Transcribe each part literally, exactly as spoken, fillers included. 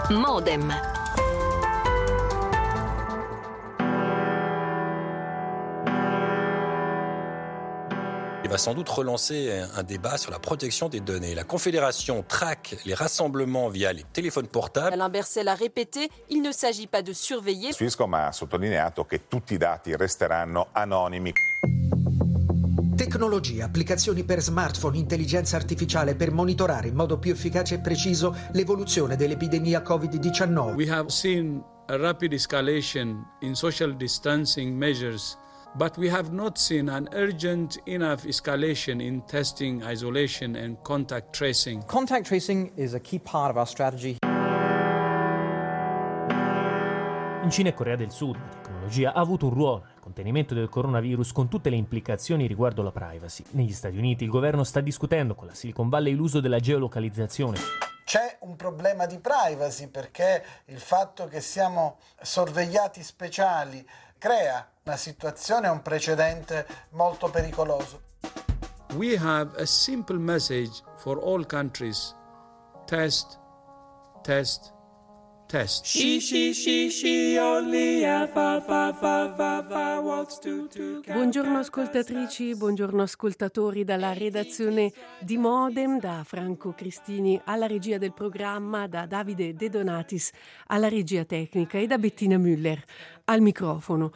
Modem. Il va sans doute relancer un débat sur la protection des données. La Confédération traque les rassemblements via les téléphones portables. Alain Berset l'a répété, il ne s'agit pas de surveiller. Swisscom ha sottolineato che tutti i dati resteranno anonimi. Tecnologia, applicazioni per smartphone, intelligenza artificiale per monitorare in modo più efficace e preciso l'evoluzione dell'epidemia covid diciannove. We have seen a rapid escalation in social distancing measures, but we have not seen an urgent enough escalation in testing, isolation and contact tracing. Contact tracing is a key part of our strategy. In Cina e Corea del Sud la tecnologia ha avuto un ruolo nel contenimento del coronavirus con tutte le implicazioni riguardo la privacy. Negli Stati Uniti il governo sta discutendo con la Silicon Valley l'uso della geolocalizzazione. C'è un problema di privacy perché il fatto che siamo sorvegliati speciali crea una situazione, un precedente molto pericoloso. We have a simple message for all countries. Test, test, test. She, she, she, she only a fa, fa, fa, fa, fa, wants to, to Buongiorno ascoltatrici, buongiorno ascoltatori dalla redazione di Modem, da Franco Cristini alla regia del programma, da Davide De Donatis alla regia tecnica e da Bettina Müller al microfono.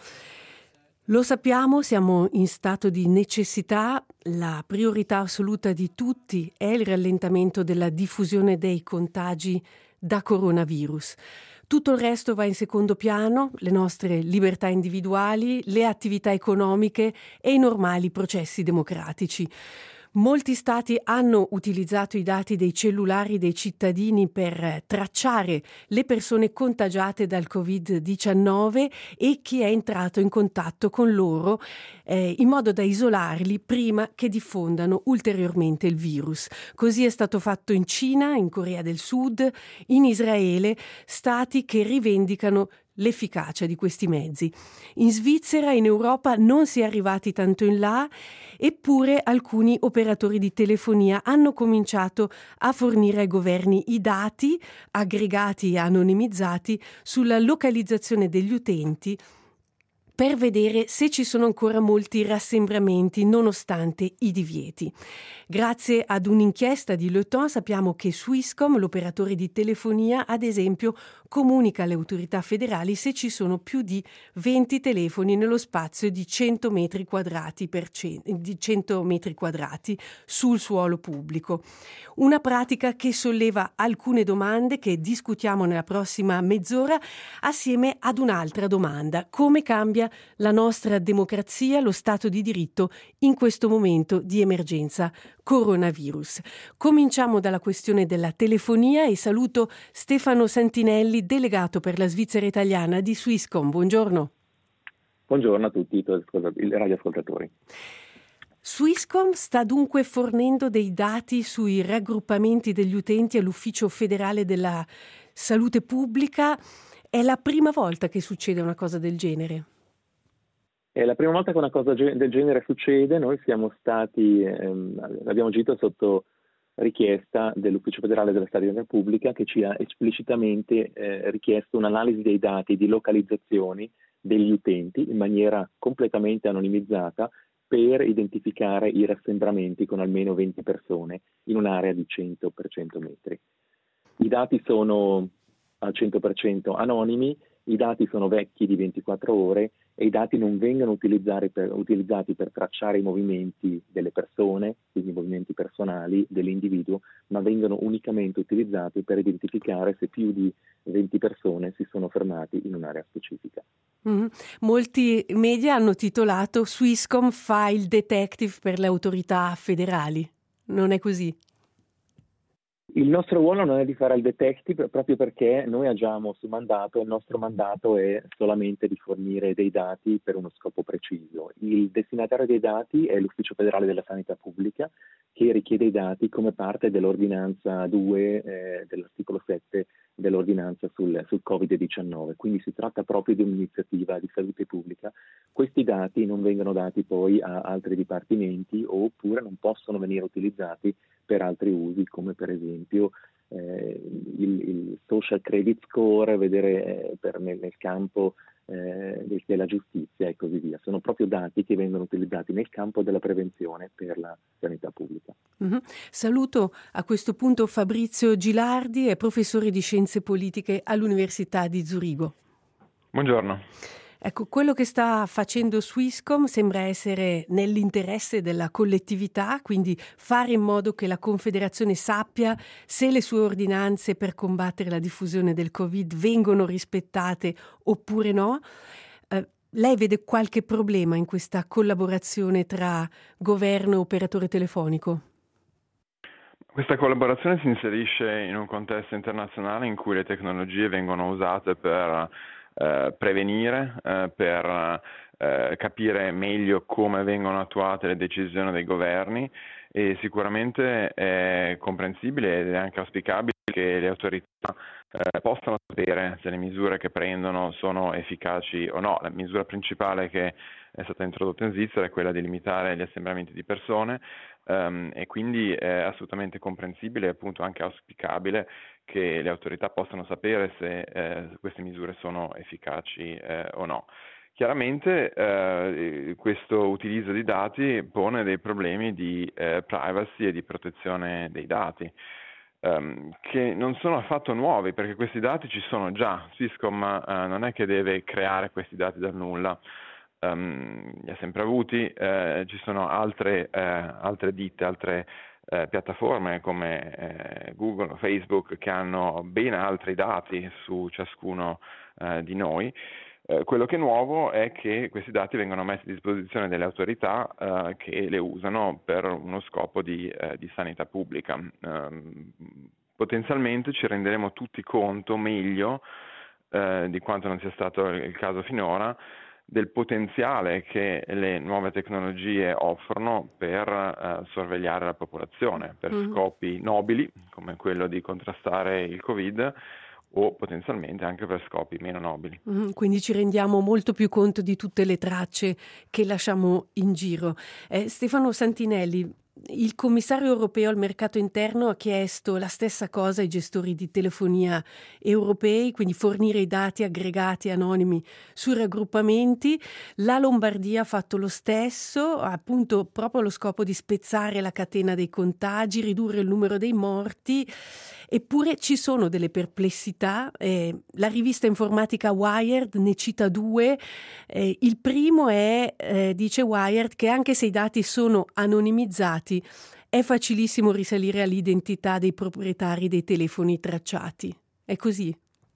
Lo sappiamo, siamo in stato di necessità, la priorità assoluta di tutti è il rallentamento della diffusione dei contagi da coronavirus. Tutto il resto va in secondo piano, le nostre libertà individuali, le attività economiche e i normali processi democratici. Molti stati hanno utilizzato i dati dei cellulari dei cittadini per tracciare le persone contagiate dal covid diciannove e chi è entrato in contatto con loro eh, in modo da isolarli prima che diffondano ulteriormente il virus. Così è stato fatto in Cina, in Corea del Sud, in Israele, stati che rivendicano l'efficacia di questi mezzi. In Svizzera e in Europa non si è arrivati tanto in là, eppure alcuni operatori di telefonia hanno cominciato a fornire ai governi i dati aggregati e anonimizzati sulla localizzazione degli utenti per vedere se ci sono ancora molti rassembramenti nonostante i divieti. Grazie ad un'inchiesta di Le Temps sappiamo che Swisscom, l'operatore di telefonia, ad esempio, comunica alle autorità federali se ci sono più di venti telefoni nello spazio di cento metri quadrati per cento, di cento metri quadrati sul suolo pubblico. Una pratica che solleva alcune domande che discutiamo nella prossima mezz'ora assieme ad un'altra domanda: come cambia la nostra democrazia, lo Stato di diritto in questo momento di emergenza coronavirus. Cominciamo dalla questione della telefonia e saluto Stefano Santinelli, delegato per la Svizzera italiana di Swisscom. Buongiorno. Buongiorno a tutti i radioascoltatori. Swisscom sta dunque fornendo dei dati sui raggruppamenti degli utenti all'Ufficio federale della salute pubblica. È la prima volta che succede una cosa del genere? È la prima volta che una cosa del genere succede. Noi siamo stati, ehm, abbiamo agito sotto richiesta dell'Ufficio federale della salute pubblica, che ci ha esplicitamente eh, richiesto un'analisi dei dati di localizzazioni degli utenti in maniera completamente anonimizzata per identificare i rassembramenti con almeno venti persone in un'area di cento per cento metri. I dati sono al cento per cento anonimi, i dati sono vecchi di ventiquattro ore e i dati non vengono utilizzati per, utilizzati per tracciare i movimenti delle persone, quindi i movimenti personali dell'individuo, ma vengono unicamente utilizzati per identificare se più di venti persone si sono fermati in un'area specifica. Mm-hmm. Molti media hanno titolato Swisscom fa il detective per le autorità federali. Non è così? Il nostro ruolo non è di fare il detective proprio perché noi agiamo su mandato e il nostro mandato è solamente di fornire dei dati per uno scopo preciso. Il destinatario dei dati è l'Ufficio federale della sanità pubblica, che richiede i dati come parte dell'ordinanza due eh, dell'articolo sette dell'ordinanza sul, sul covid diciannove, quindi si tratta proprio di un'iniziativa di salute pubblica. Questi dati non vengono dati poi a altri dipartimenti oppure non possono venire utilizzati per altri usi, come per esempio eh, il, il social credit score, vedere eh, per nel, nel campo eh, della giustizia e così via. Sono proprio dati che vengono utilizzati nel campo della prevenzione per la sanità pubblica. Mm-hmm. Saluto a questo punto Fabrizio Gilardi, è professore di scienze politiche all'Università di Zurigo. Buongiorno. Ecco, quello che sta facendo Swisscom sembra essere nell'interesse della collettività, quindi fare in modo che la Confederazione sappia se le sue ordinanze per combattere la diffusione del Covid vengono rispettate oppure no. Eh, lei vede qualche problema in questa collaborazione tra governo e operatore telefonico? Questa collaborazione si inserisce in un contesto internazionale in cui le tecnologie vengono usate per Eh, prevenire, eh, per eh, capire meglio come vengono attuate le decisioni dei governi, e sicuramente è comprensibile ed è anche auspicabile che le autorità eh, possano sapere se le misure che prendono sono efficaci o no. La misura principale che è stata introdotta in Svizzera è quella di limitare gli assembramenti di persone, um, e quindi è assolutamente comprensibile e appunto anche auspicabile che le autorità possano sapere se eh, queste misure sono efficaci eh, o no. Chiaramente eh, questo utilizzo di dati pone dei problemi di eh, privacy e di protezione dei dati, ehm, che non sono affatto nuovi, perché questi dati ci sono già. Swisscom eh, non è che deve creare questi dati dal nulla, um, li ha sempre avuti. Eh, ci sono altre, eh, altre ditte, altre Eh, piattaforme come eh, Google o Facebook che hanno ben altri dati su ciascuno eh, di noi. Eh, quello che è nuovo è che questi dati vengono messi a disposizione delle autorità eh, che le usano per uno scopo di, eh, di sanità pubblica. Eh, potenzialmente ci renderemo tutti conto meglio eh, di quanto non sia stato il caso finora, del potenziale che le nuove tecnologie offrono per uh, sorvegliare la popolazione per mm. scopi nobili, come quello di contrastare il Covid, o potenzialmente anche per scopi meno nobili. Mm, quindi ci rendiamo molto più conto di tutte le tracce che lasciamo in giro. Eh, Stefano Santinelli, il commissario europeo al mercato interno ha chiesto la stessa cosa ai gestori di telefonia europei, quindi fornire i dati aggregati anonimi sui raggruppamenti. La Lombardia ha fatto lo stesso, appunto proprio allo scopo di spezzare la catena dei contagi, ridurre il numero dei morti. Eppure ci sono delle perplessità. Eh, la rivista informatica Wired ne cita due. Eh, il primo è, eh, dice Wired, che anche se i dati sono anonimizzati, è facilissimo risalire all'identità dei proprietari dei telefoni tracciati. È così?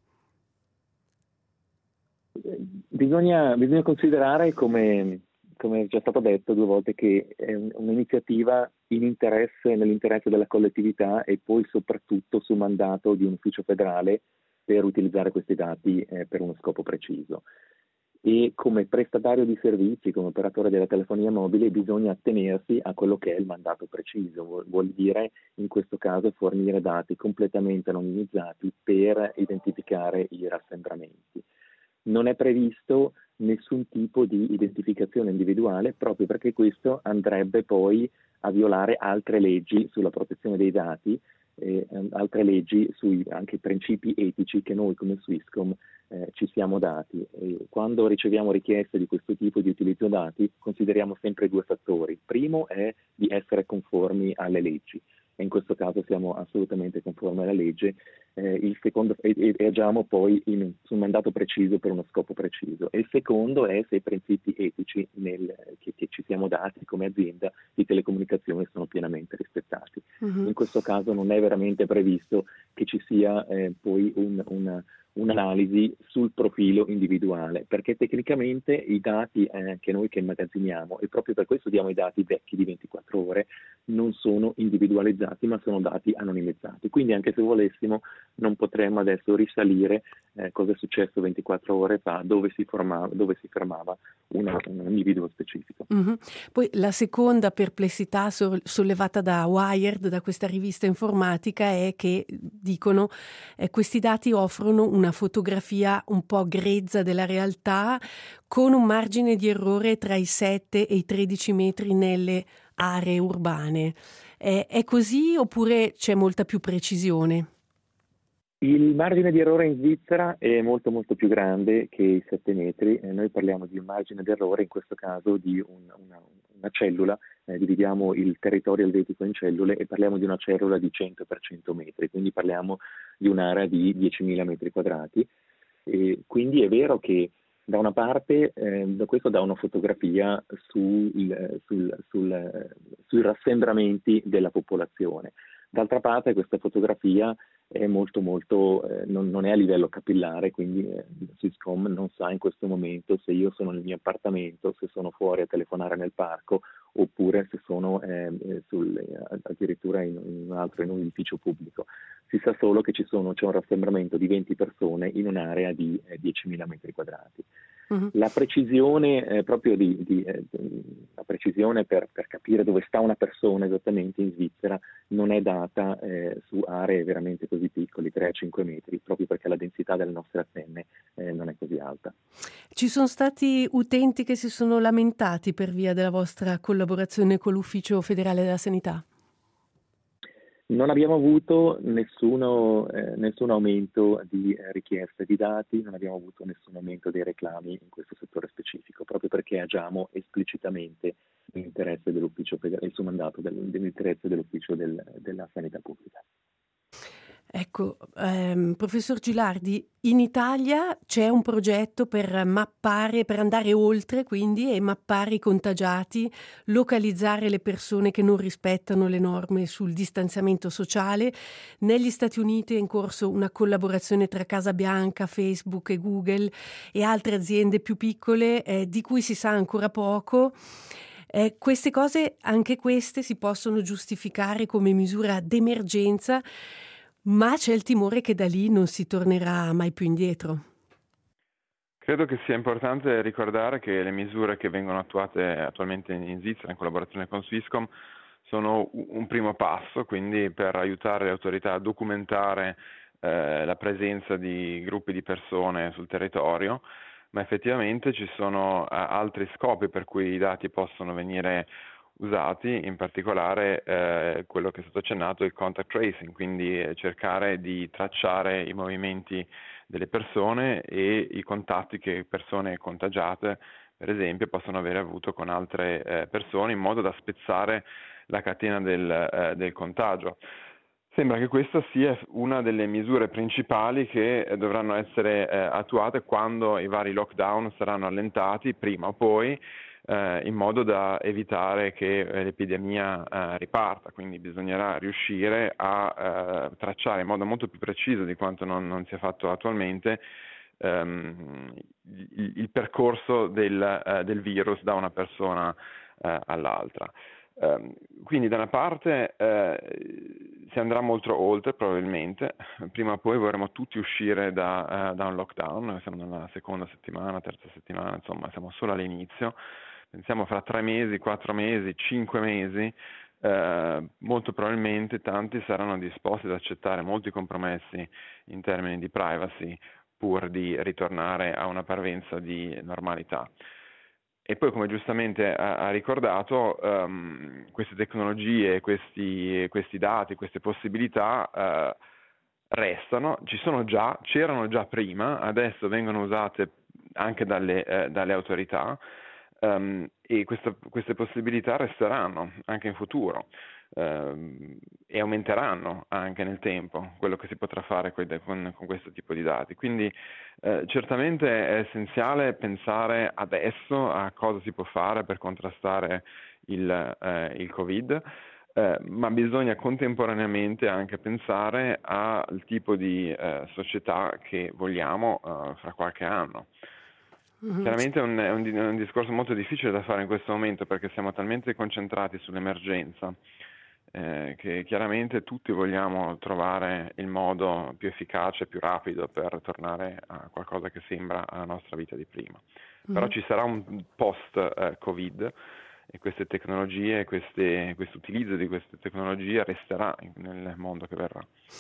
Bisogna, bisogna considerare, come, come è già stato detto due volte, che è un'iniziativa in interesse, nell'interesse della collettività e poi soprattutto su mandato di un ufficio federale per utilizzare questi dati eh, per uno scopo preciso. E come prestatario di servizi, come operatore della telefonia mobile, bisogna attenersi a quello che è il mandato preciso. Vuol, vuol dire in questo caso fornire dati completamente anonimizzati per identificare i rassembramenti. Non è previsto nessun tipo di identificazione individuale, proprio perché questo andrebbe poi a violare altre leggi sulla protezione dei dati, eh, altre leggi sui anche principi etici che noi come Swisscom eh, ci siamo dati. E quando riceviamo richieste di questo tipo di utilizzo dati consideriamo sempre due fattori. Il primo è di essere conformi alle leggi, e in questo caso siamo assolutamente conformi alla legge. Eh, il secondo, e, e agiamo poi in, su un mandato preciso per uno scopo preciso. E il secondo è se i principi etici nel, che, che ci siamo dati come azienda di telecomunicazioni sono pienamente rispettati. Uh-huh. In questo caso non è veramente previsto che ci sia eh, poi un, una, un'analisi sul profilo individuale, perché tecnicamente i dati eh, che noi che immagazziniamo, e proprio per questo diamo i dati vecchi di ventiquattro ore, non sono individualizzati ma sono dati anonimizzati. Quindi anche se volessimo non potremmo adesso risalire eh, cosa è successo ventiquattro ore fa, dove si, formava, dove si fermava una, un individuo specifico. Mm-hmm. Poi la seconda perplessità so- sollevata da Wired, da questa rivista informatica, è che dicono eh, questi dati offrono una fotografia un po' grezza della realtà, con un margine di errore tra i sette e i tredici metri nelle aree urbane. È, è così oppure c'è molta più precisione? Il margine di errore in Svizzera è molto molto più grande che i sette metri. Eh, noi parliamo di un margine di errore, in questo caso di un, una, una cellula, eh, dividiamo il territorio elvetico in cellule e parliamo di una cellula di cento per cento metri, quindi parliamo di un'area di diecimila metri quadrati. E quindi è vero che da una parte, eh, questo dà una fotografia sul, sul, sul, sui rassembramenti della popolazione. D'altra parte questa fotografia è molto molto, eh, non, non è a livello capillare, quindi eh, Swisscom non sa in questo momento se io sono nel mio appartamento, se sono fuori a telefonare nel parco, oppure se sono eh, sul, addirittura in, in un altro, in un edificio pubblico. Si sa solo che ci sono, c'è un rassembramento di venti persone in un'area di eh, diecimila metri quadrati. Uh-huh. La precisione eh, proprio di, di eh, la precisione per, per capire dove sta una persona esattamente in Svizzera non è data eh, su aree veramente così piccoli, tre a cinque metri, proprio perché la densità delle nostre antenne eh, non è così alta. Ci sono stati utenti che si sono lamentati per via della vostra collaborazione con l'Ufficio Federale della Sanità? Non abbiamo avuto nessuno, eh, nessun aumento di eh, richieste di dati, non abbiamo avuto nessun aumento dei reclami in questo settore specifico, proprio perché agiamo esplicitamente nell'interesse dell'ufficio federale, il suo mandato del, dell'interesse dell'ufficio del, della sanità pubblica. Ecco, ehm, professor Gilardi, in Italia c'è un progetto per mappare, per andare oltre quindi e mappare i contagiati, localizzare le persone che non rispettano le norme sul distanziamento sociale. Negli Stati Uniti è in corso una collaborazione tra Casa Bianca, Facebook e Google e altre aziende più piccole eh, di cui si sa ancora poco. Eh, queste cose, anche queste, si possono giustificare come misura d'emergenza, ma c'è il timore che da lì non si tornerà mai più indietro. Credo che sia importante ricordare che le misure che vengono attuate attualmente in Svizzera in collaborazione con Swisscom sono un primo passo, quindi per aiutare le autorità a documentare eh, la presenza di gruppi di persone sul territorio, ma effettivamente ci sono eh, altri scopi per cui i dati possono venire usati, in particolare eh, quello che è stato accennato, il contact tracing, quindi eh, cercare di tracciare i movimenti delle persone e i contatti che persone contagiate, per esempio, possono aver avuto con altre eh, persone, in modo da spezzare la catena del, eh, del contagio. Sembra che questa sia una delle misure principali che eh, dovranno essere eh, attuate quando i vari lockdown saranno allentati, prima o poi, Eh, in modo da evitare che eh, l'epidemia eh, riparta. Quindi bisognerà riuscire a eh, tracciare in modo molto più preciso di quanto non, non sia fatto attualmente ehm, il, il percorso del, eh, del virus da una persona eh, all'altra. Eh, quindi da una parte eh, si andrà molto oltre probabilmente, prima o poi vorremmo tutti uscire da, eh, da un lockdown, siamo nella seconda settimana, terza settimana, insomma siamo solo all'inizio. Pensiamo fra tre mesi, quattro mesi, cinque mesi, eh, molto probabilmente tanti saranno disposti ad accettare molti compromessi in termini di privacy pur di ritornare a una parvenza di normalità. E poi, come giustamente ha, ha ricordato, um, queste tecnologie, questi, questi dati, queste possibilità uh, restano, ci sono già, c'erano già prima, adesso vengono usate anche dalle, eh, dalle autorità. Um, e questa, queste possibilità resteranno anche in futuro um, e aumenteranno anche nel tempo quello che si potrà fare con, con, con questo tipo di dati. Quindi eh, certamente è essenziale pensare adesso a cosa si può fare per contrastare il, eh, il Covid, eh, ma bisogna contemporaneamente anche pensare al tipo di eh, società che vogliamo eh, fra qualche anno. Chiaramente è un, è, un, è un discorso molto difficile da fare in questo momento, perché siamo talmente concentrati sull'emergenza eh, che chiaramente tutti vogliamo trovare il modo più efficace, più rapido per tornare a qualcosa che sembra la nostra vita di prima. Mm. Però ci sarà un post-Covid eh, e queste tecnologie, queste, questo utilizzo di queste tecnologie resterà nel mondo che verrà.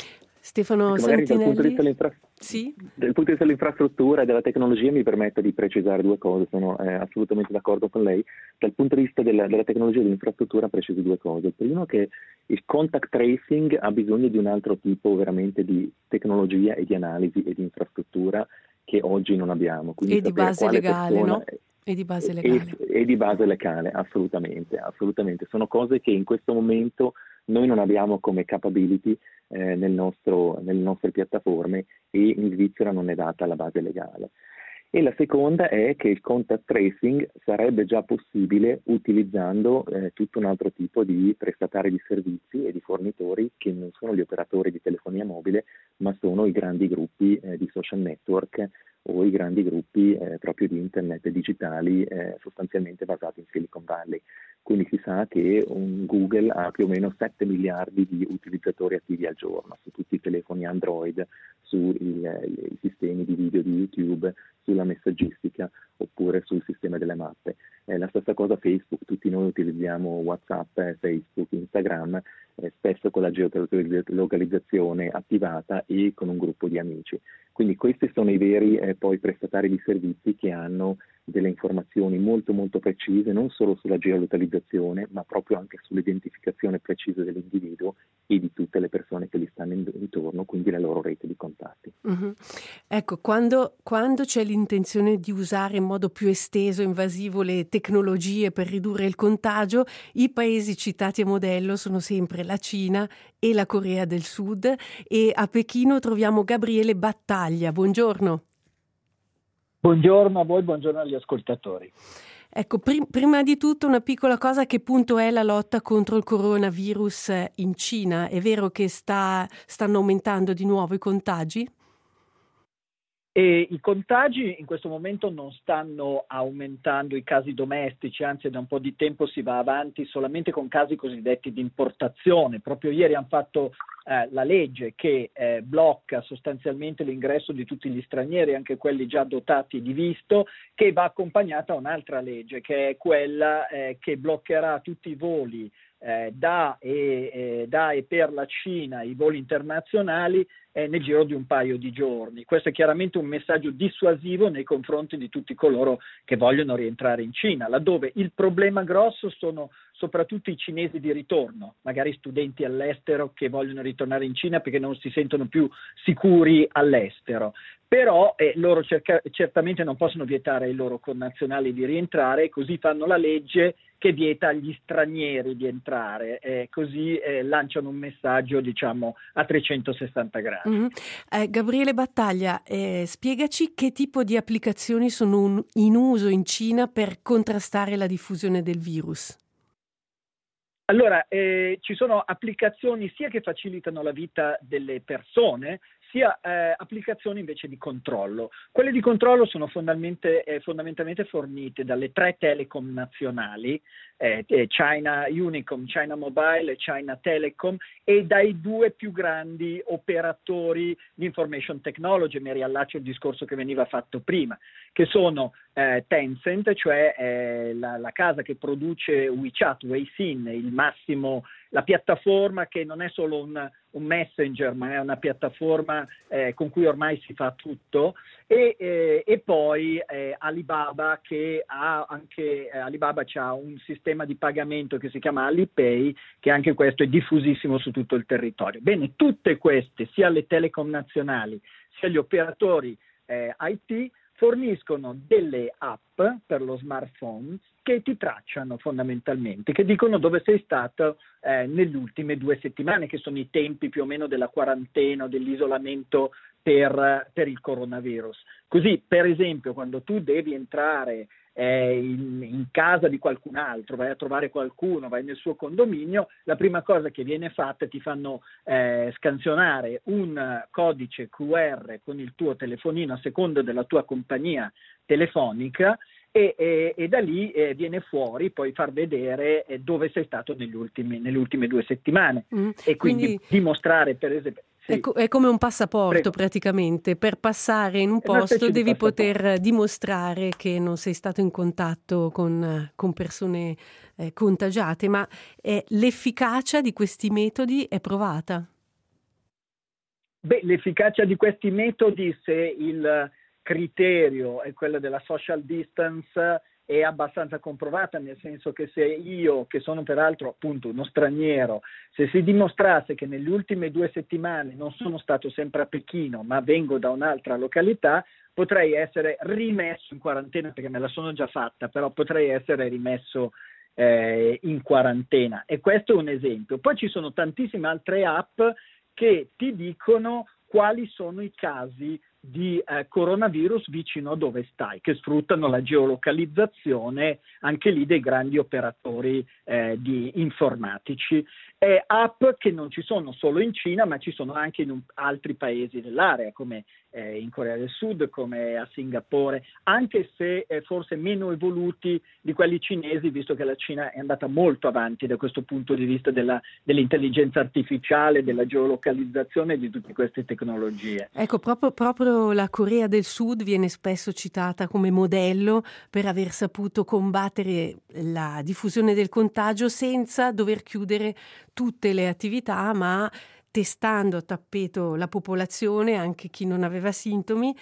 Stefano Santinelli. Dal punto di vista dell'infra- sì? Dal punto di vista dell'infrastruttura e della tecnologia mi permetto di precisare due cose, sono eh, assolutamente d'accordo con lei. Dal punto di vista della, della tecnologia e dell'infrastruttura preciso due cose. Il primo è che il contact tracing ha bisogno di un altro tipo veramente di tecnologia e di analisi e di infrastruttura che oggi non abbiamo. Quindi e di base legale, no? E di base legale. E, e di base legale, assolutamente, assolutamente. Sono cose che in questo momento noi non abbiamo come capability eh, nel nostro, nelle nostre piattaforme e in Svizzera non è data la base legale. E la seconda è che il contact tracing sarebbe già possibile utilizzando eh, tutto un altro tipo di prestatari di servizi e di fornitori che non sono gli operatori di telefonia mobile, ma sono i grandi gruppi eh, di social network o i grandi gruppi eh, proprio di internet digitali eh, sostanzialmente basati in Silicon Valley. Quindi si sa che un Google ha più o meno sette miliardi di utilizzatori attivi al giorno su tutti i telefoni Android, sui sistemi di video di YouTube, sulla messaggistica oppure sul sistema delle mappe. Eh, la stessa cosa Facebook, tutti noi utilizziamo WhatsApp, eh, Facebook, Instagram, eh, spesso con la geolocalizzazione attivata e con un gruppo di amici. Quindi questi sono i veri eh, poi prestatari di servizi che hanno delle informazioni molto molto precise, non solo sulla geolocalizzazione, ma proprio anche sull'identificazione precisa dell'individuo e di tutte le persone che gli stanno intorno, quindi la loro rete di contatti. Mm-hmm. Ecco, quando, quando c'è l'intenzione di usare in modo più esteso, invasivo le tecnologie per ridurre il contagio, i paesi citati a modello sono sempre la Cina e la Corea del Sud, e a Pechino troviamo Gabriele Battaglia. Buongiorno. Buongiorno a voi, buongiorno agli ascoltatori. Ecco, prim- prima di tutto una piccola cosa: a che punto è la lotta contro il coronavirus in Cina? È vero che sta, stanno aumentando di nuovo i contagi? E i contagi in questo momento non stanno aumentando, i casi domestici, anzi da un po' di tempo si va avanti solamente con casi cosiddetti di importazione. Proprio ieri hanno fatto eh, la legge che eh, blocca sostanzialmente l'ingresso di tutti gli stranieri, anche quelli già dotati di visto, che va accompagnata a un'altra legge che è quella eh, che bloccherà tutti i voli eh, da, e, eh, da e per la Cina, i voli internazionali, eh, nel giro di un paio di giorni. Questo è chiaramente un messaggio dissuasivo nei confronti di tutti coloro che vogliono rientrare in Cina, laddove il problema grosso sono soprattutto i cinesi di ritorno, magari studenti all'estero che vogliono ritornare in Cina perché non si sentono più sicuri all'estero. Però eh, loro cerca- certamente non possono vietare ai loro connazionali di rientrare, così fanno la legge che vieta agli stranieri di entrare, eh, così eh, lanciano un messaggio, diciamo, a trecentosessanta gradi. Mm-hmm. Eh, Gabriele Battaglia, eh, spiegaci che tipo di applicazioni sono un- in uso in Cina per contrastare la diffusione del virus. Allora, eh, ci sono applicazioni sia che facilitano la vita delle persone, sia eh, applicazioni invece di controllo. Quelle di controllo sono fondamentalmente, eh, fondamentalmente fornite dalle tre telecom nazionali, eh, China Unicom, China Mobile e China Telecom, e dai due più grandi operatori di information technology. Mi riallaccio al discorso che veniva fatto prima, che sono eh, Tencent, cioè eh, la, la casa che produce WeChat, Weixin, il massimo, la piattaforma che non è solo un, un messenger, ma è una piattaforma eh, con cui ormai si fa tutto, e, eh, e poi eh, Alibaba, che ha anche eh, Alibaba c'ha un sistema di pagamento che si chiama Alipay, che anche questo è diffusissimo su tutto il territorio. Bene, tutte queste, sia le telecom nazionali sia gli operatori eh, I T, forniscono delle app per lo smartphone che ti tracciano fondamentalmente, che dicono dove sei stato eh, nelle ultime due settimane, che sono i tempi più o meno della quarantena o dell'isolamento per, per il coronavirus. Così, per esempio, quando tu devi entrare eh, in, in casa di qualcun altro, vai a trovare qualcuno, vai nel suo condominio, la prima cosa che viene fatta, ti fanno eh, scansionare un codice Q R con il tuo telefonino a seconda della tua compagnia telefonica, E, e, e da lì eh, viene fuori, puoi far vedere eh, dove sei stato negli ultimi, nelle ultime due settimane. Mm, e quindi, quindi dimostrare, per esempio... Sì. È, co- è come un passaporto. Prego. Praticamente. Per passare in un posto devi poter dimostrare che non sei stato in contatto con, con persone eh, contagiate, ma eh, l'efficacia di questi metodi è provata? Beh, l'efficacia di questi metodi, se il criterio è quello della social distance, è abbastanza comprovata, nel senso che se io, che sono peraltro appunto uno straniero, se si dimostrasse che nelle ultime due settimane non sono stato sempre a Pechino, ma vengo da un'altra località, potrei essere rimesso in quarantena, perché me la sono già fatta, però potrei essere rimesso eh, in quarantena. E questo è un esempio. Poi ci sono tantissime altre app che ti dicono quali sono i casi di eh, coronavirus vicino a dove stai, che sfruttano la geolocalizzazione anche lì dei grandi operatori eh, di informatici. Eh, app che non ci sono solo in Cina, ma ci sono anche in un, altri paesi dell'area, come eh, in Corea del Sud, come a Singapore, anche se eh, forse meno evoluti di quelli cinesi, visto che la Cina è andata molto avanti da questo punto di vista della, dell'intelligenza artificiale, della geolocalizzazione e di tutte queste tecnologie. Ecco, proprio, proprio la Corea del Sud viene spesso citata come modello per aver saputo combattere la diffusione del contagio senza dover chiudere tutte le attività, ma testando a tappeto la popolazione, anche chi non aveva sintomi,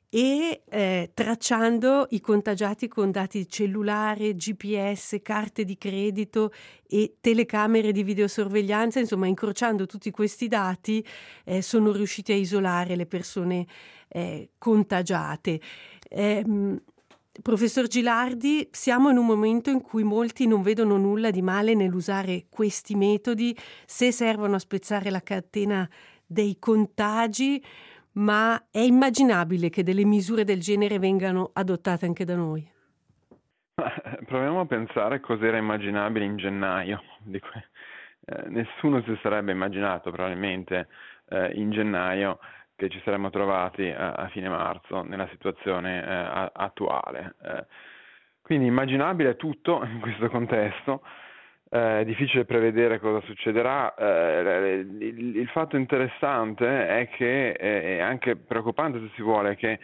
e eh, tracciando i contagiati con dati cellulare, G P S, carte di credito e telecamere di videosorveglianza. Insomma, incrociando tutti questi dati eh, sono riusciti a isolare le persone eh, contagiate. Eh, Professor Gilardi, siamo in un momento in cui molti non vedono nulla di male nell'usare questi metodi se servono a spezzare la catena dei contagi, ma è immaginabile che delle misure del genere vengano adottate anche da noi? Proviamo a pensare cos'era immaginabile in gennaio. Di que- eh, nessuno si sarebbe immaginato probabilmente eh, in gennaio che ci saremmo trovati a, a fine marzo nella situazione eh, a, attuale. Eh, quindi immaginabile tutto in questo contesto. Eh, è difficile prevedere cosa succederà. Eh, il, il fatto interessante è che è anche preoccupante, se si vuole, che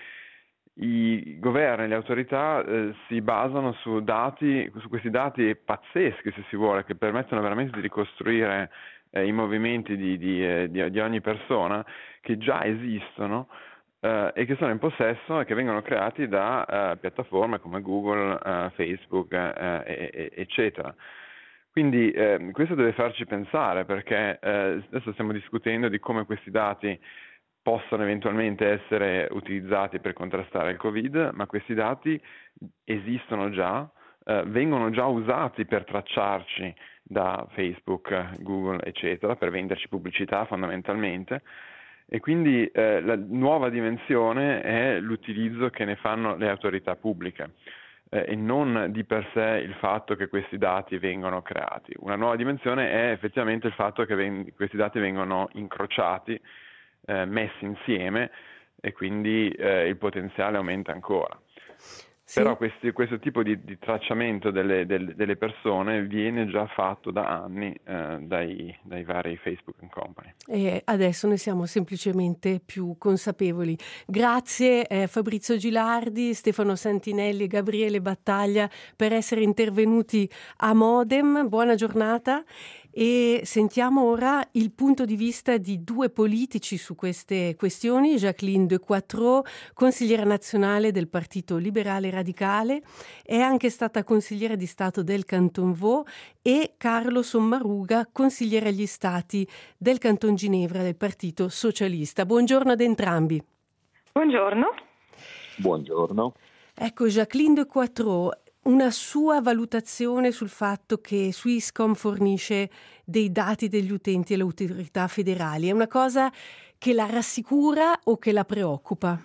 i governi e le autorità eh, si basano su dati, su questi dati pazzeschi, se si vuole, che permettono veramente di ricostruire eh, i movimenti di, di, eh, di, di ogni persona, che già esistono eh, e che sono in possesso e che vengono creati da eh, piattaforme come Google, eh, Facebook, eh, e, eccetera. Quindi eh, questo deve farci pensare, perché eh, adesso stiamo discutendo di come questi dati possono eventualmente essere utilizzati per contrastare il Covid, ma questi dati esistono già, eh, vengono già usati per tracciarci da Facebook, Google, eccetera, per venderci pubblicità fondamentalmente. E quindi eh, la nuova dimensione è l'utilizzo che ne fanno le autorità pubbliche eh, e non di per sé il fatto che questi dati vengono creati. Una nuova dimensione è effettivamente il fatto che ven- questi dati vengono incrociati, eh, messi insieme, e quindi eh, il potenziale aumenta ancora. Sì. Però questi, questo tipo di, di tracciamento delle, delle, delle persone viene già fatto da anni eh, dai, dai vari Facebook and Company. E adesso ne siamo semplicemente più consapevoli. Grazie eh, Fabrizio Gilardi, Stefano Santinelli e Gabriele Battaglia per essere intervenuti a Modem. Buona giornata. E sentiamo ora il punto di vista di due politici su queste questioni: Jacqueline de Quatreau, consigliera nazionale del Partito Liberale Radicale, è anche stata consigliera di Stato del Canton Vaud, e Carlo Sommaruga, consigliere agli Stati del Canton Ginevra del Partito Socialista. Buongiorno ad entrambi. Buongiorno. Buongiorno. Ecco, Jacqueline de Quatreau, una sua valutazione sul fatto che Swisscom fornisce dei dati degli utenti alle autorità federali, è una cosa che la rassicura o che la preoccupa?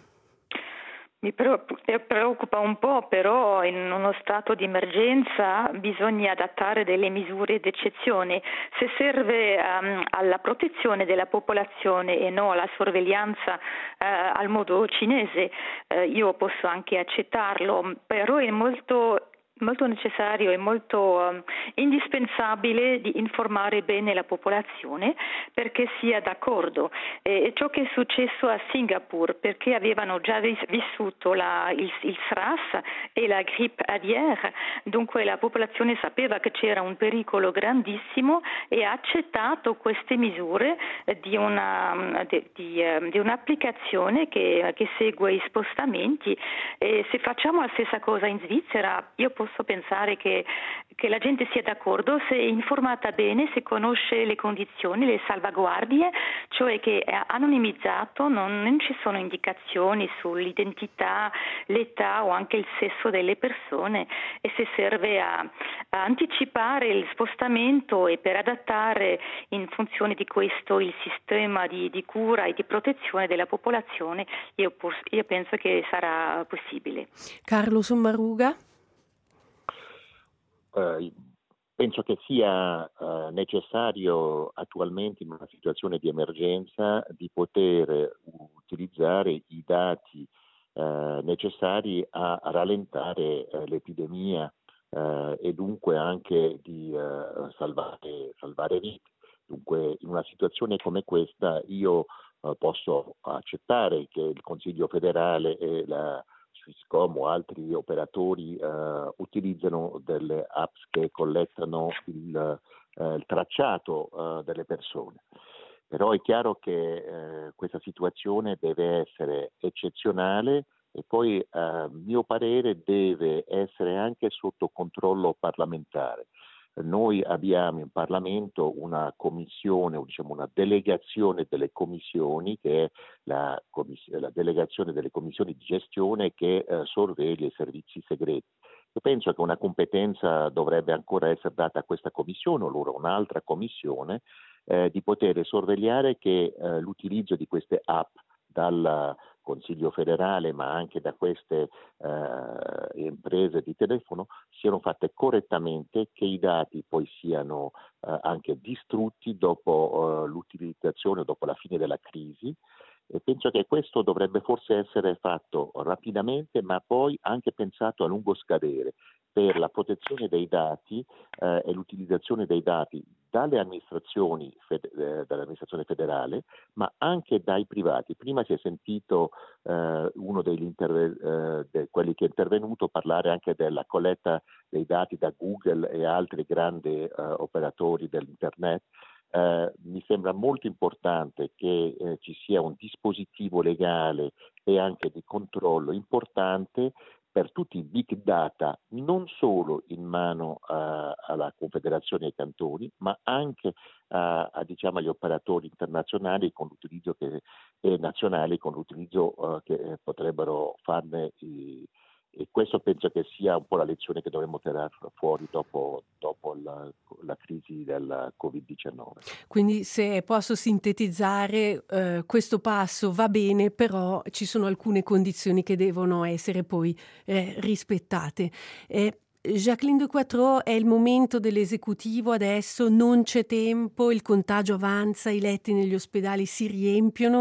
Mi preoccupa un po', però in uno stato di emergenza bisogna adattare delle misure d'eccezione. Se serve um, alla protezione della popolazione e non alla sorveglianza uh, al modo cinese, uh, io posso anche accettarlo, però è molto molto necessario e molto um, indispensabile di informare bene la popolazione perché sia d'accordo. E ciò che è successo a Singapore, perché avevano già vis- vissuto la, il, il SRAS e la grippe aviaire, dunque la popolazione sapeva che c'era un pericolo grandissimo e ha accettato queste misure di, una, di, di, di un'applicazione che, che segue i spostamenti. E se facciamo la stessa cosa in Svizzera, io posso Posso pensare che, che la gente sia d'accordo se è informata bene, se conosce le condizioni, le salvaguardie, cioè che è anonimizzato, non, non ci sono indicazioni sull'identità, l'età o anche il sesso delle persone, e se serve a, a anticipare il spostamento e per adattare in funzione di questo il sistema di, di cura e di protezione della popolazione, io, io penso che sarà possibile. Carlo Sommaruga? Uh, penso che sia uh, necessario attualmente in una situazione di emergenza di poter utilizzare i dati uh, necessari a, a rallentare uh, l'epidemia uh, e dunque anche di uh, salvare, salvare vite. Dunque in una situazione come questa io uh, posso accettare che il Consiglio federale e la Swisscom o altri operatori uh, utilizzano delle apps che collettano il, uh, il tracciato uh, delle persone. Però è chiaro che uh, questa situazione deve essere eccezionale e poi, a mio parere, deve essere anche sotto controllo parlamentare. Noi abbiamo in Parlamento una commissione, o diciamo una delegazione delle commissioni, che è la, commiss- la delegazione delle commissioni di gestione che eh, sorveglia i servizi segreti. Io penso che una competenza dovrebbe ancora essere data a questa commissione, o loro un'altra commissione, eh, di poter sorvegliare che eh, l'utilizzo di queste app dal Consiglio federale ma anche da queste eh, imprese di telefono siano fatte correttamente, che i dati poi siano eh, anche distrutti dopo eh, l'utilizzazione, dopo la fine della crisi, e penso che questo dovrebbe forse essere fatto rapidamente ma poi anche pensato a lungo scadere per la protezione dei dati eh, e l'utilizzazione dei dati dalle amministrazioni, fed- eh, dall'amministrazione federale, ma anche dai privati. Prima si è sentito eh, uno degli interve- eh, de- quelli che è intervenuto parlare anche della colletta dei dati da Google e altri grandi eh, operatori dell'internet. Eh, mi sembra molto importante che eh, ci sia un dispositivo legale e anche di controllo importante per tutti i big data, non solo in mano uh, alla Confederazione e ai cantoni, ma anche uh, a, diciamo, agli operatori internazionali con l'utilizzo che, e nazionali con l'utilizzo uh, che eh, potrebbero farne i, e questo penso che sia un po' la lezione che dovremmo tirare fuori dopo, dopo la, la crisi del covid diciannove. Quindi, se posso sintetizzare, eh, questo passo va bene, però ci sono alcune condizioni che devono essere poi eh, rispettate. Eh, Jacqueline de Quatro, è il momento dell'esecutivo adesso, non c'è tempo, il contagio avanza, i letti negli ospedali si riempiono,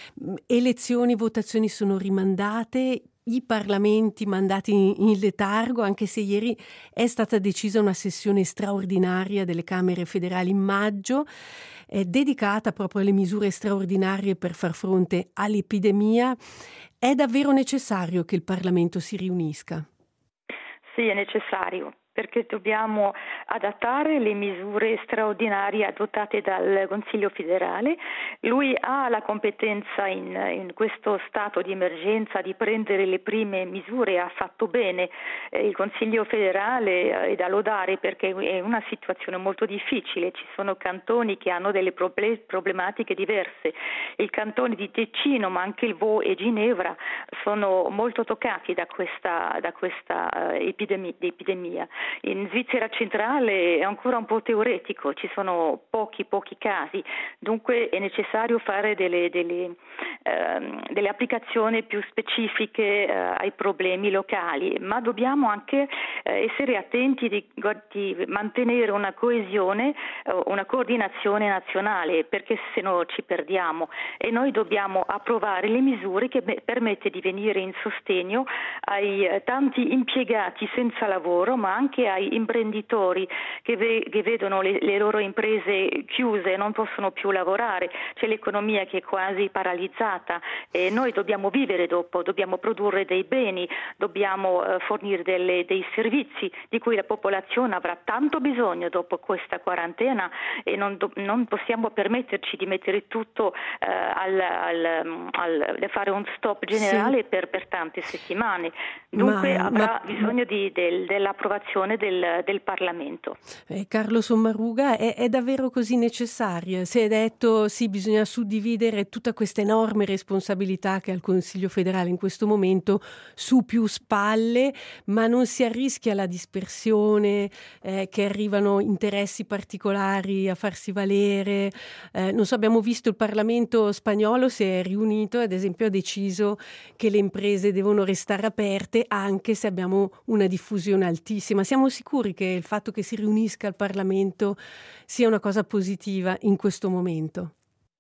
elezioni, votazioni sono rimandate, i parlamenti mandati in letargo, anche se ieri è stata decisa una sessione straordinaria delle Camere federali in maggio, è dedicata proprio alle misure straordinarie per far fronte all'epidemia. È davvero necessario che il Parlamento si riunisca? Sì, è necessario, perché dobbiamo adattare le misure straordinarie adottate dal Consiglio federale. Lui ha la competenza in, in questo stato di emergenza di prendere le prime misure, ha fatto bene. Eh, il Consiglio federale è da lodare perché è una situazione molto difficile, ci sono cantoni che hanno delle problematiche diverse. Il cantone di Ticino, ma anche il Vaud e Ginevra sono molto toccati da questa, da questa uh, epidemia. epidemia. In Svizzera centrale è ancora un po' teoretico, ci sono pochi pochi casi, dunque è necessario fare delle, delle, ehm, delle applicazioni più specifiche eh, ai problemi locali, ma dobbiamo anche eh, essere attenti di, di mantenere una coesione, eh, una coordinazione nazionale, perché se no ci perdiamo, e noi dobbiamo approvare le misure che permette di venire in sostegno ai eh, tanti impiegati senza lavoro, ma anche ai imprenditori che, ve- che vedono le, le loro imprese chiuse e non possono più lavorare. C'è l'economia che è quasi paralizzata e noi dobbiamo vivere dopo, dobbiamo produrre dei beni, dobbiamo eh, fornire delle, dei servizi di cui la popolazione avrà tanto bisogno dopo questa quarantena, e non, do- non possiamo permetterci di mettere tutto eh, al, al, al fare un stop generale sì. per, per tante settimane. Dunque ma, avrà ma... bisogno di, del, dell'approvazione del, del Parlamento. Eh, Carlo Sommaruga, è, è davvero così necessario? Si è detto sì, bisogna suddividere tutta questa enorme responsabilità che ha il Consiglio federale in questo momento su più spalle, ma non si arrischia la dispersione, eh, che arrivano interessi particolari a farsi valere. Eh, non so, abbiamo visto il Parlamento spagnolo si è riunito, ad esempio ha deciso che le imprese devono restare aperte anche se abbiamo una diffusione altissima. Siamo sicuri che il fatto che si riunisca il Parlamento sia una cosa positiva in questo momento?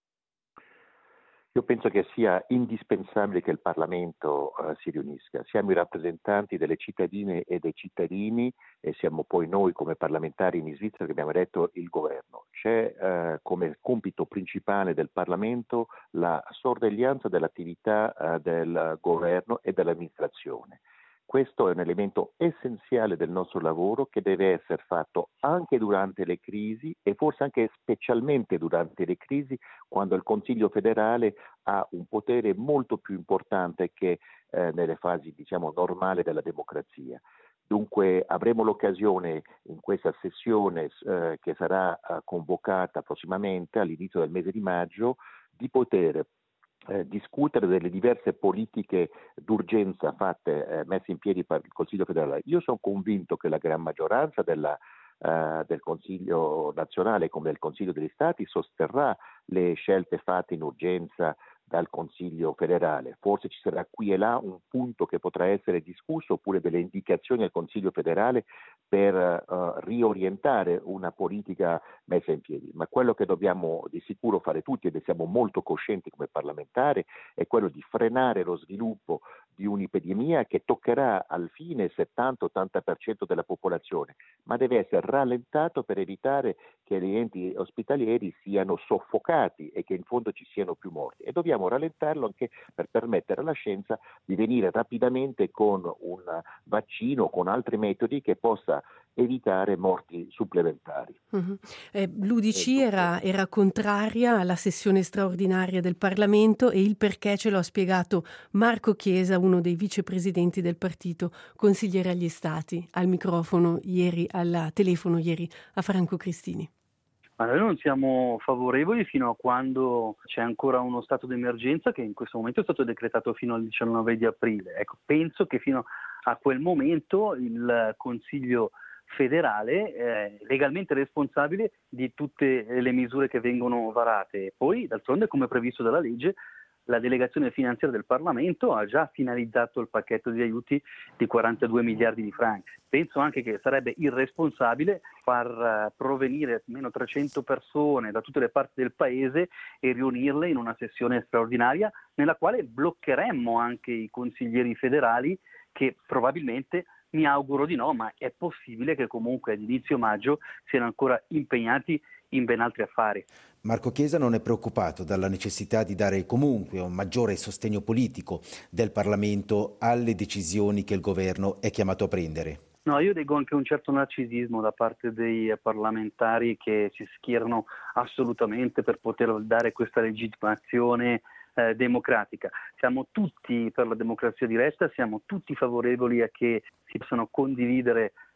Io penso che sia indispensabile che il Parlamento uh, si riunisca. Siamo i rappresentanti delle cittadine e dei cittadini e siamo poi noi come parlamentari in Svizzera che abbiamo eletto il governo. C'è uh, come compito principale del Parlamento la sorveglianza dell'attività uh, del governo e dell'amministrazione. Questo è un elemento essenziale del nostro lavoro che deve essere fatto anche durante le crisi e forse anche specialmente durante le crisi, quando il Consiglio federale ha un potere molto più importante che eh, nelle fasi, diciamo, normali della democrazia. Dunque avremo l'occasione in questa sessione eh, che sarà eh, convocata prossimamente all'inizio del mese di maggio di poter Eh, discutere delle diverse politiche d'urgenza fatte, eh, messe in piedi per il Consiglio federale. Io sono convinto che la gran maggioranza della, eh, del Consiglio nazionale come del Consiglio degli Stati sosterrà le scelte fatte in urgenza dal Consiglio federale. Forse ci sarà qui e là un punto che potrà essere discusso oppure delle indicazioni al Consiglio federale per uh, riorientare una politica messa in piedi. Ma quello che dobbiamo di sicuro fare tutti, ed siamo molto coscienti come parlamentari, è quello di frenare lo sviluppo di un'epidemia che toccherà al fine il settanta ottanta per cento della popolazione, ma deve essere rallentato per evitare che gli enti ospitalieri siano soffocati e che in fondo ci siano più morti. E dobbiamo rallentarlo anche per permettere alla scienza di venire rapidamente con un vaccino, con altri metodi che possa evitare morti supplementari. Uh-huh. Eh, L'U D C era, era contraria alla sessione straordinaria del Parlamento e il perché ce lo ha spiegato Marco Chiesa, uno dei vicepresidenti del partito, consigliere agli Stati, al microfono ieri, al telefono ieri a Franco Cristini. Ma noi non siamo favorevoli fino a quando c'è ancora uno stato d'emergenza che in questo momento è stato decretato fino al diciannove di aprile. Ecco, penso che fino a quel momento il Consiglio federale è legalmente responsabile di tutte le misure che vengono varate. E poi, d'altronde, come previsto dalla legge, la delegazione finanziaria del Parlamento ha già finalizzato il pacchetto di aiuti di quarantadue miliardi di franchi. Penso anche che sarebbe irresponsabile far provenire almeno trecento persone da tutte le parti del paese e riunirle in una sessione straordinaria nella quale bloccheremmo anche i consiglieri federali che probabilmente, mi auguro di no, ma è possibile che comunque ad inizio maggio siano ancora impegnati in ben altri affari. Marco Chiesa non è preoccupato dalla necessità di dare comunque un maggiore sostegno politico del Parlamento alle decisioni che il governo è chiamato a prendere. No, io leggo anche un certo narcisismo da parte dei parlamentari che si schierano assolutamente per poter dare questa legittimazione eh, democratica. Siamo tutti per la democrazia diretta, siamo tutti favorevoli a che si possano condividere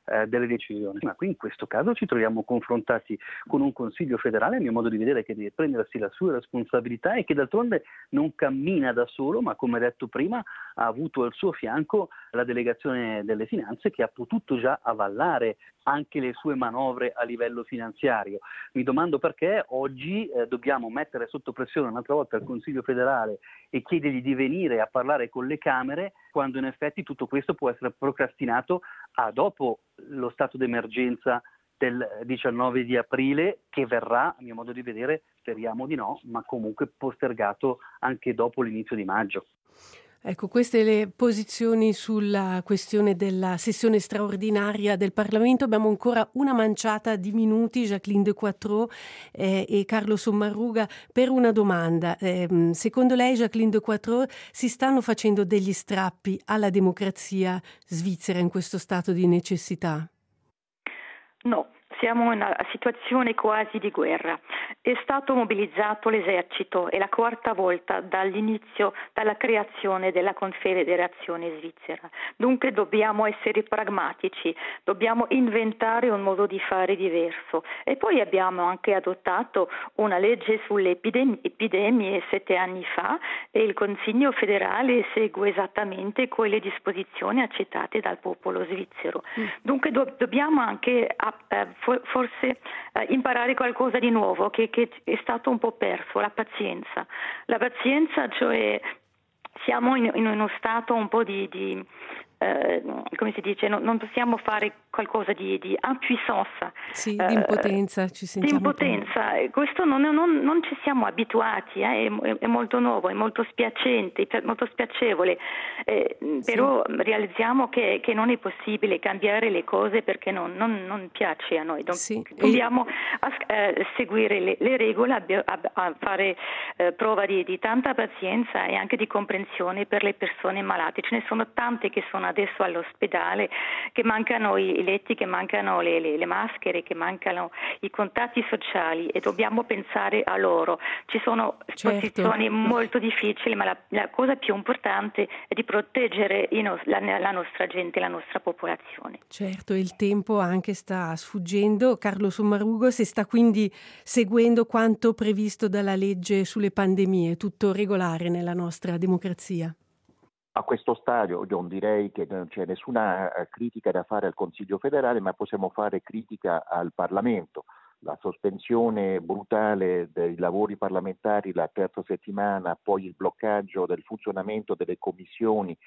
eh, delle decisioni. Ma qui in questo caso ci troviamo confrontati con un Consiglio federale, a mio modo di vedere, che deve prendersi la sua responsabilità e che d'altronde non cammina da solo, ma come detto prima ha avuto al suo fianco la delegazione delle finanze, che ha potuto già avallare anche le sue manovre a livello finanziario. Mi domando perché oggi eh, dobbiamo mettere sotto pressione un'altra volta il Consiglio federale e chiedergli di venire a parlare con le Camere, quando in effetti tutto questo può essere procrastinato a dopo lo stato d'emergenza del diciannove di aprile, che verrà, a mio modo di vedere, speriamo di no, ma comunque postergato anche dopo l'inizio di maggio. Ecco, queste le posizioni sulla questione della sessione straordinaria del Parlamento. Abbiamo ancora una manciata di minuti, Jacqueline de Quatro eh, e Carlo Sommaruga, per una domanda. Eh, secondo lei, Jacqueline de Quatro, si stanno facendo degli strappi alla democrazia svizzera in questo stato di necessità? No. Siamo in una situazione quasi di guerra. È stato mobilizzato l'esercito, è la quarta volta dall'inizio, dalla creazione della Confederazione Svizzera. Dunque dobbiamo essere pragmatici, dobbiamo inventare un modo di fare diverso. E poi abbiamo anche adottato una legge sulle epidemie, epidemie sette anni fa, e il Consiglio federale segue esattamente quelle disposizioni accettate dal popolo svizzero. Mm. Dunque do- dobbiamo anche uh, forse eh, imparare qualcosa di nuovo che, che è stato un po' perso, la pazienza. La pazienza, cioè siamo in, in uno stato un po' di, di eh, come si dice, no, non possiamo fare qualcosa di, di impuissance. Sì, di impotenza, eh, ci sentiamo. Di impotenza, questo non, non, non ci siamo abituati, eh, è, è molto nuovo, è molto spiacente, molto spiacevole, eh, sì. Però realizziamo che, che non è possibile cambiare le cose perché non, non, non piace a noi. Don, sì. Dobbiamo a, eh, seguire le, le regole, a, a, a fare eh, prova di, di tanta pazienza e anche di comprensione per le persone malate. Ce ne sono tante che sono adesso all'ospedale, che mancano i letti, che mancano le, le, le maschere, che mancano i contatti sociali, e dobbiamo pensare a loro. Ci sono certo. situazioni molto difficili, ma la, la cosa più importante è di proteggere i no, la, la nostra gente, la nostra popolazione. Certo, il tempo anche sta sfuggendo. Carlo Sommaruga, si sta quindi seguendo quanto previsto dalla legge sulle pandemie, tutto regolare nella nostra democrazia? A questo stadio non direi che non c'è nessuna critica da fare al Consiglio federale, ma possiamo fare critica al Parlamento. La sospensione brutale dei lavori parlamentari la terza settimana, poi il bloccaggio del funzionamento delle commissioni,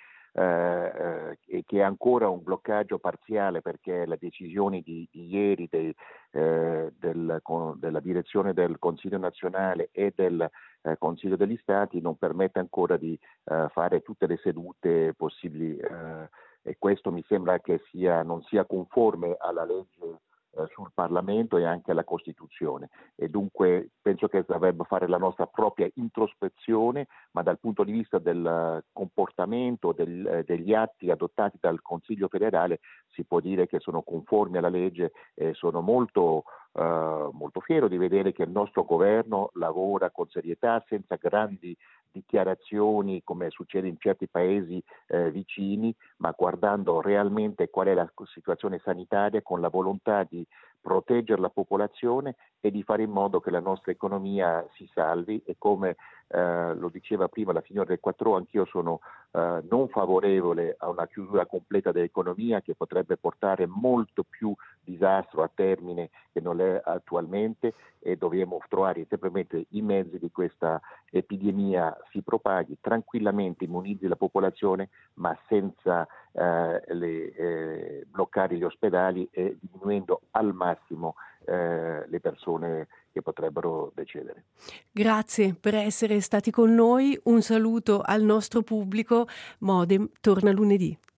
eh, eh, che è ancora un bloccaggio parziale perché le decisioni di, di ieri dei, eh, del, con, della direzione del Consiglio nazionale e del eh, Consiglio degli Stati non permette ancora di eh, fare tutte le sedute possibili, eh, e questo mi sembra che sia, non sia conforme alla legge sul Parlamento e anche alla Costituzione, e dunque penso che dovremmo fare la nostra propria introspezione, ma dal punto di vista del comportamento del, degli atti adottati dal Consiglio federale si può dire che sono conformi alla legge, e sono molto Uh, molto fiero di vedere che il nostro governo lavora con serietà, senza grandi dichiarazioni come succede in certi paesi eh, vicini, ma guardando realmente qual è la situazione sanitaria, con la volontà di proteggere la popolazione e di fare in modo che la nostra economia si salvi. E come eh, lo diceva prima la signora del Quattro, anch'io sono eh, non favorevole a una chiusura completa dell'economia, che potrebbe portare molto più disastro a termine che non è attualmente, e dobbiamo trovare semplicemente i mezzi di questa epidemia si propaghi tranquillamente, immunizzi la popolazione, ma senza eh, le, eh, bloccare gli ospedali e diminuendo al massimo eh, le persone che potrebbero decedere. Grazie per essere stati con noi, un saluto al nostro pubblico. Modem torna lunedì.